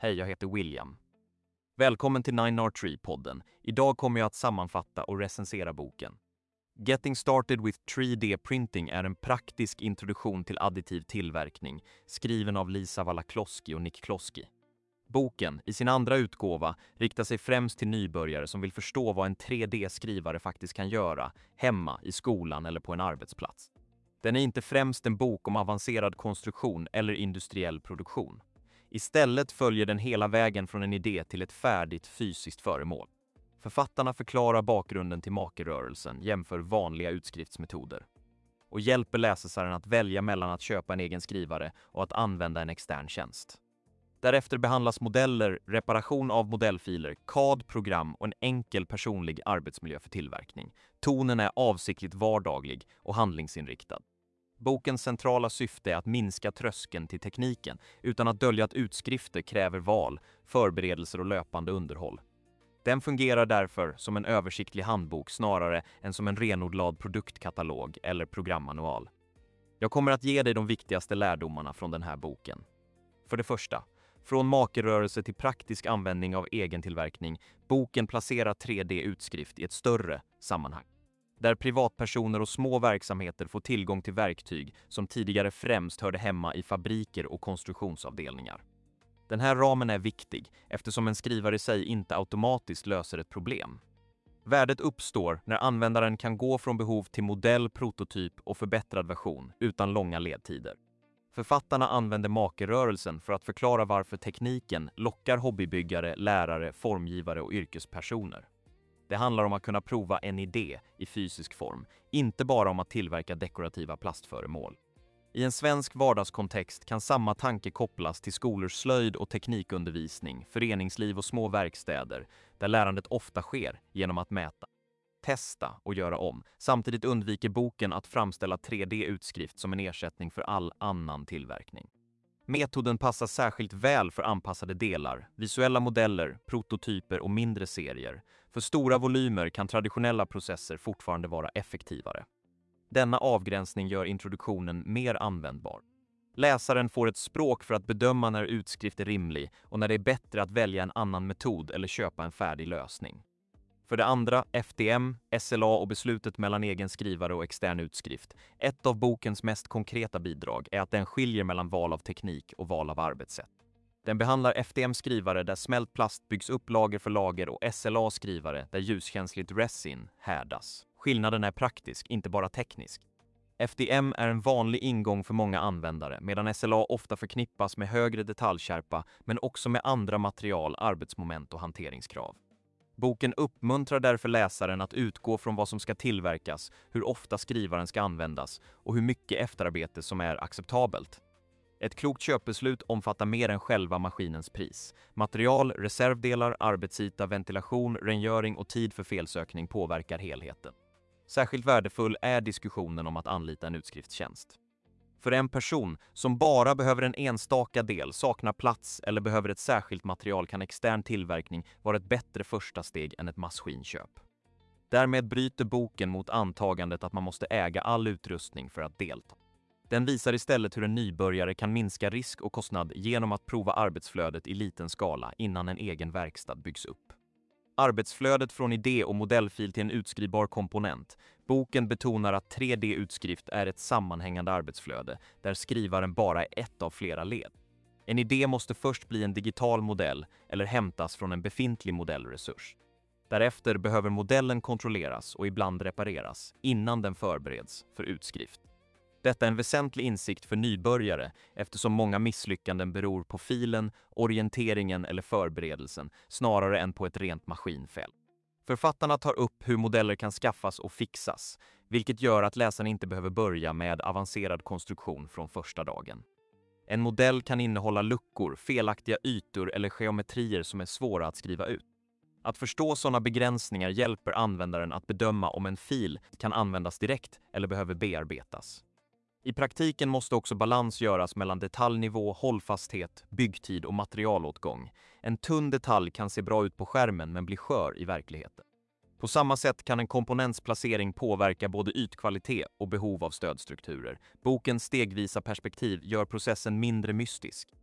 Hej, jag heter William. Välkommen till 9R3-podden. Idag kommer jag att sammanfatta och recensera boken. Getting Started with 3D Printing är en praktisk introduktion till additiv tillverkning, skriven av Lisa Wallachowski och Nick Kloski. Boken, i sin andra utgåva, riktar sig främst till nybörjare som vill förstå vad en 3D-skrivare faktiskt kan göra, hemma, i skolan eller på en arbetsplats. Den är inte främst en bok om avancerad konstruktion eller industriell produktion. Istället följer den hela vägen från en idé till ett färdigt fysiskt föremål. Författarna förklarar bakgrunden till makerrörelsen, jämför vanliga utskriftsmetoder och hjälper läsaren att välja mellan att köpa en egen skrivare och att använda en extern tjänst. Därefter behandlas modeller, reparation av modellfiler, CAD-program och en enkel personlig arbetsmiljö för tillverkning. Tonen är avsiktligt vardaglig och handlingsinriktad. Bokens centrala syfte är att minska tröskeln till tekniken utan att dölja att utskrifter kräver val, förberedelser och löpande underhåll. Den fungerar därför som en översiktlig handbok snarare än som en renodlad produktkatalog eller programmanual. Jag kommer att ge dig de viktigaste lärdomarna från den här boken. För det första, från makerrörelse till praktisk användning av egentillverkning, boken placerar 3D-utskrift i ett större sammanhang, där privatpersoner och små verksamheter får tillgång till verktyg som tidigare främst hörde hemma i fabriker och konstruktionsavdelningar. Den här ramen är viktig eftersom en skrivare i sig inte automatiskt löser ett problem. Värdet uppstår när användaren kan gå från behov till modell, prototyp och förbättrad version utan långa ledtider. Författarna använder makerrörelsen för att förklara varför tekniken lockar hobbybyggare, lärare, formgivare och yrkespersoner. Det handlar om att kunna prova en idé i fysisk form, inte bara om att tillverka dekorativa plastföremål. I en svensk vardagskontext kan samma tanke kopplas till skolors slöjd- och teknikundervisning, föreningsliv och små verkstäder, där lärandet ofta sker genom att mäta, testa och göra om. Samtidigt undviker boken att framställa 3D-utskrift som en ersättning för all annan tillverkning. Metoden passar särskilt väl för anpassade delar, visuella modeller, prototyper och mindre serier. För stora volymer kan traditionella processer fortfarande vara effektivare. Denna avgränsning gör introduktionen mer användbar. Läsaren får ett språk för att bedöma när utskrift är rimlig och när det är bättre att välja en annan metod eller köpa en färdig lösning. För det andra, FDM, SLA och beslutet mellan egen skrivare och extern utskrift. Ett av bokens mest konkreta bidrag är att den skiljer mellan val av teknik och val av arbetssätt. Den behandlar FDM-skrivare där smält plast byggs upp lager för lager och SLA-skrivare där ljuskänsligt resin härdas. Skillnaden är praktisk, inte bara teknisk. FDM är en vanlig ingång för många användare, medan SLA ofta förknippas med högre detaljskärpa men också med andra material, arbetsmoment och hanteringskrav. Boken uppmuntrar därför läsaren att utgå från vad som ska tillverkas, hur ofta skrivaren ska användas och hur mycket efterarbete som är acceptabelt. Ett klokt köpbeslut omfattar mer än själva maskinens pris. Material, reservdelar, arbetsyta, ventilation, rengöring och tid för felsökning påverkar helheten. Särskilt värdefull är diskussionen om att anlita en utskriftstjänst. För en person som bara behöver en enstaka del, saknar plats eller behöver ett särskilt material kan extern tillverkning vara ett bättre första steg än ett maskinköp. Därmed bryter boken mot antagandet att man måste äga all utrustning för att delta. Den visar istället hur en nybörjare kan minska risk och kostnad genom att prova arbetsflödet i liten skala innan en egen verkstad byggs upp. Arbetsflödet från idé och modellfil till en utskrivbar komponent. Boken betonar att 3D-utskrift är ett sammanhängande arbetsflöde där skrivaren bara är ett av flera led. En idé måste först bli en digital modell eller hämtas från en befintlig modellresurs. Därefter behöver modellen kontrolleras och ibland repareras innan den förbereds för utskrift. Detta är en väsentlig insikt för nybörjare eftersom många misslyckanden beror på filen, orienteringen eller förberedelsen snarare än på ett rent maskinfel. Författarna tar upp hur modeller kan skaffas och fixas, vilket gör att läsaren inte behöver börja med avancerad konstruktion från första dagen. En modell kan innehålla luckor, felaktiga ytor eller geometrier som är svåra att skriva ut. Att förstå sådana begränsningar hjälper användaren att bedöma om en fil kan användas direkt eller behöver bearbetas. I praktiken måste också balans göras mellan detaljnivå, hållfasthet, byggtid och materialåtgång. En tunn detalj kan se bra ut på skärmen men bli skör i verkligheten. På samma sätt kan en komponents placering påverka både ytkvalitet och behov av stödstrukturer. Bokens stegvisa perspektiv gör processen mindre mystisk.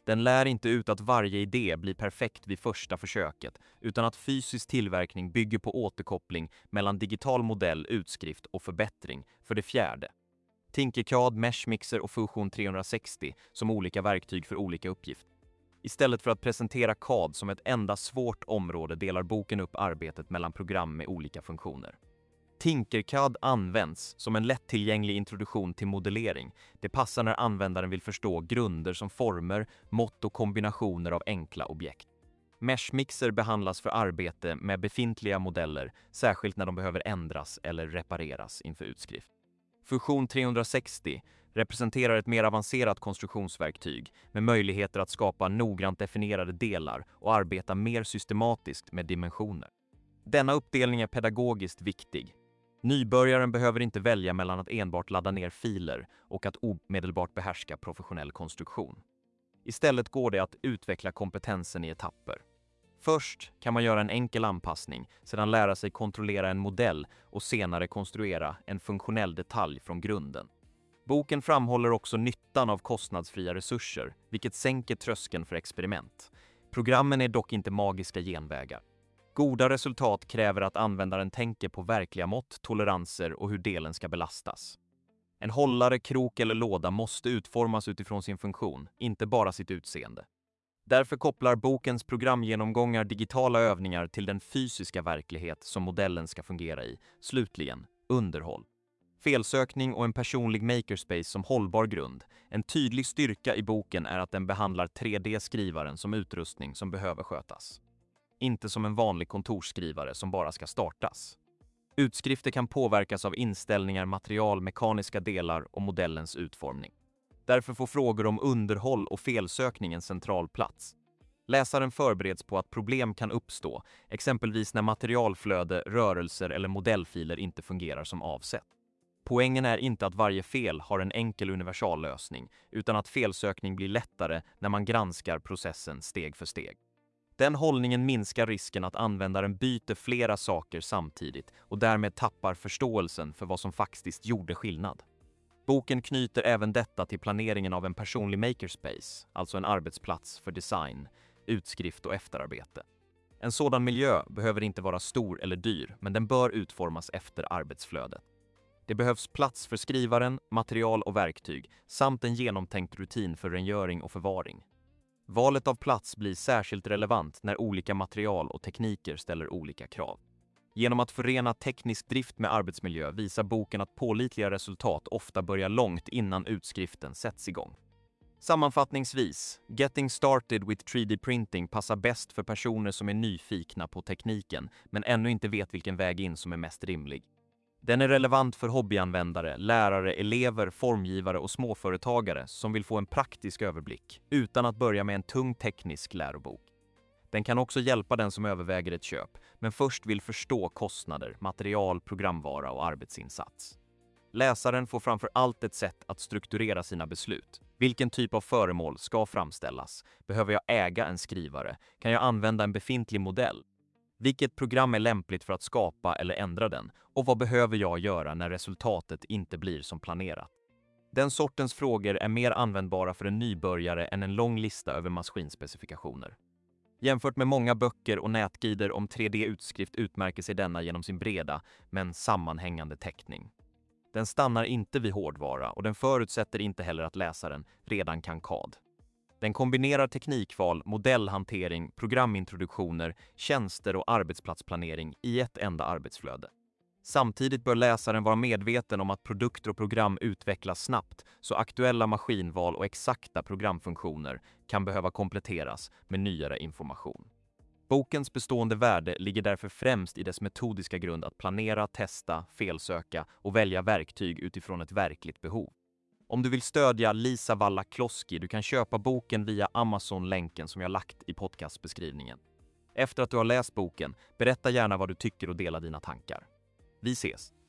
Den lär inte ut att varje idé blir perfekt vid första försöket, utan att fysisk tillverkning bygger på återkoppling mellan digital modell, utskrift och förbättring. För det fjärde. Tinkercad, Meshmixer och Fusion 360 som olika verktyg för olika uppgifter. Istället för att presentera CAD som ett enda svårt område delar boken upp arbetet mellan program med olika funktioner. Tinkercad används som en lättillgänglig introduktion till modellering. Det passar när användaren vill förstå grunder som former, mått och kombinationer av enkla objekt. Meshmixer behandlas för arbete med befintliga modeller, särskilt när de behöver ändras eller repareras inför utskrift. Fusion 360 representerar ett mer avancerat konstruktionsverktyg med möjligheter att skapa noggrant definierade delar och arbeta mer systematiskt med dimensioner. Denna uppdelning är pedagogiskt viktig. Nybörjaren behöver inte välja mellan att enbart ladda ner filer och att omedelbart behärska professionell konstruktion. Istället går det att utveckla kompetensen i etapper. Först kan man göra en enkel anpassning, sedan lära sig kontrollera en modell och senare konstruera en funktionell detalj från grunden. Boken framhåller också nyttan av kostnadsfria resurser, vilket sänker tröskeln för experiment. Programmen är dock inte magiska genvägar. Goda resultat kräver att användaren tänker på verkliga mått, toleranser och hur delen ska belastas. En hållare, krok eller låda måste utformas utifrån sin funktion, inte bara sitt utseende. Därför kopplar bokens programgenomgångar digitala övningar till den fysiska verklighet som modellen ska fungera i. Slutligen, underhåll. Felsökning och en personlig makerspace som hållbar grund. En tydlig styrka i boken är att den behandlar 3D-skrivaren som utrustning som behöver skötas. Inte som en vanlig kontorsskrivare som bara ska startas. Utskrifter kan påverkas av inställningar, material, mekaniska delar och modellens utformning. Därför får frågor om underhåll och felsökning en central plats. Läsaren förbereds på att problem kan uppstå, exempelvis när materialflöde, rörelser eller modellfiler inte fungerar som avsett. Poängen är inte att varje fel har en enkel universallösning, utan att felsökning blir lättare när man granskar processen steg för steg. Den hållningen minskar risken att användaren byter flera saker samtidigt och därmed tappar förståelsen för vad som faktiskt gjorde skillnad. Boken knyter även detta till planeringen av en personlig makerspace, alltså en arbetsplats för design, utskrift och efterarbete. En sådan miljö behöver inte vara stor eller dyr, men den bör utformas efter arbetsflödet. Det behövs plats för skrivaren, material och verktyg, samt en genomtänkt rutin för rengöring och förvaring. Valet av plats blir särskilt relevant när olika material och tekniker ställer olika krav. Genom att förena teknisk drift med arbetsmiljö visar boken att pålitliga resultat ofta börjar långt innan utskriften sätts igång. Sammanfattningsvis, Getting Started with 3D Printing passar bäst för personer som är nyfikna på tekniken men ännu inte vet vilken väg in som är mest rimlig. Den är relevant för hobbyanvändare, lärare, elever, formgivare och småföretagare som vill få en praktisk överblick utan att börja med en tung teknisk lärobok. Den kan också hjälpa den som överväger ett köp, men först vill förstå kostnader, material, programvara och arbetsinsats. Läsaren får framför allt ett sätt att strukturera sina beslut. Vilken typ av föremål ska framställas? Behöver jag äga en skrivare? Kan jag använda en befintlig modell? Vilket program är lämpligt för att skapa eller ändra den? Och vad behöver jag göra när resultatet inte blir som planerat? Den sortens frågor är mer användbara för en nybörjare än en lång lista över maskinspecifikationer. Jämfört med många böcker och nätguider om 3D-utskrift utmärker sig denna genom sin breda, men sammanhängande teckning. Den stannar inte vid hårdvara och den förutsätter inte heller att läsaren redan kan CAD. Den kombinerar teknikval, modellhantering, programintroduktioner, tjänster och arbetsplatsplanering i ett enda arbetsflöde. Samtidigt bör läsaren vara medveten om att produkter och program utvecklas snabbt, så aktuella maskinval och exakta programfunktioner kan behöva kompletteras med nyare information. Bokens bestående värde ligger därför främst i dess metodiska grund att planera, testa, felsöka och välja verktyg utifrån ett verkligt behov. Om du vill stödja Lisa Wallach-Kloski, du kan köpa boken via Amazon-länken som jag lagt i podcastbeskrivningen. Efter att du har läst boken, berätta gärna vad du tycker och dela dina tankar. Vi ses!